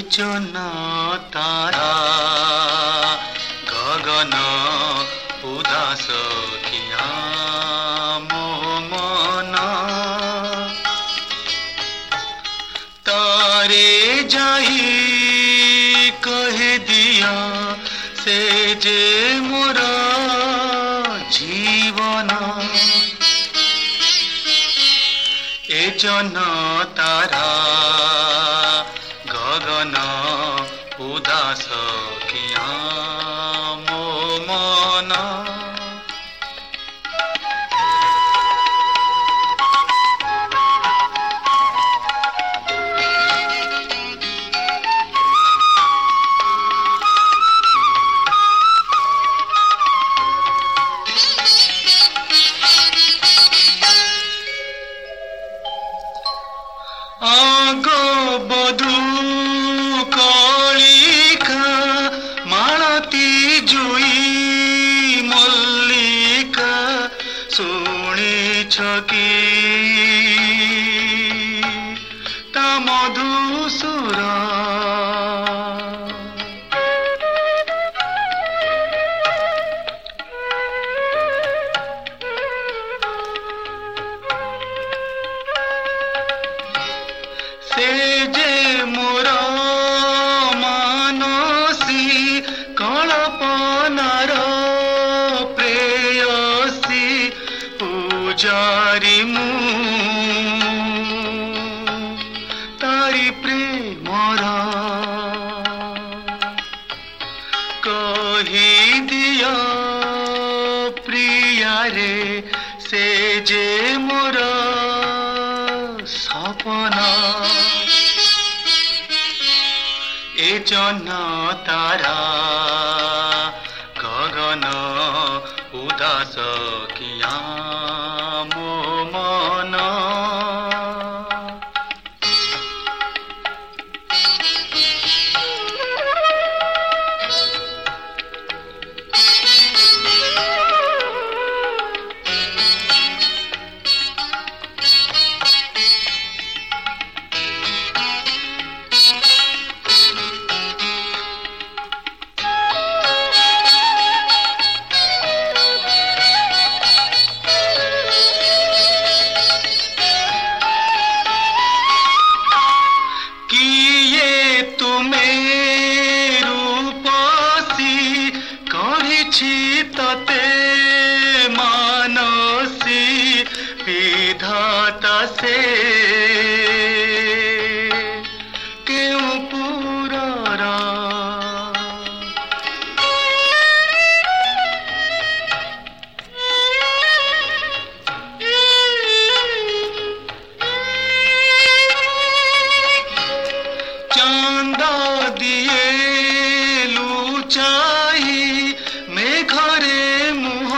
জনা তারা গগন উদাস কিয়া মন তারে যাই কহে দিয়া সে যে মোর জীবন এ জন তারা গগন উদাস কিয়া মো মন আগো বধূ কলিকা মালতী জুই মল্লিকা শুনিছ কি তা মধুসূর সে যে মোর মানসী কল্পনার প্রেয়সী পূজারি মু তারি প্রেমর কহি দিয় প্রিয়ারে সে যে মোর সপনা এ জন তারা গগন উদাস কিয়া মো মন तते मानसी विधाता से क्यों पुरारा चांदा दिए लुचाई घरे मुह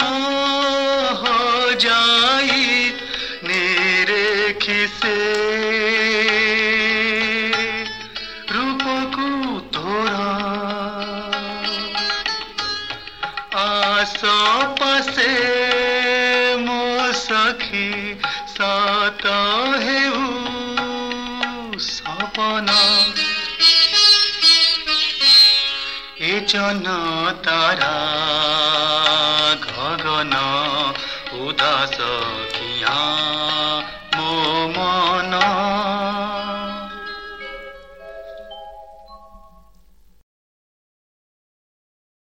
जाई निरेखी से रूप को तोरा आस पासे मो सखी सात हेउ सपना ए জন তারা গগন উদাস কিয়া মো মন।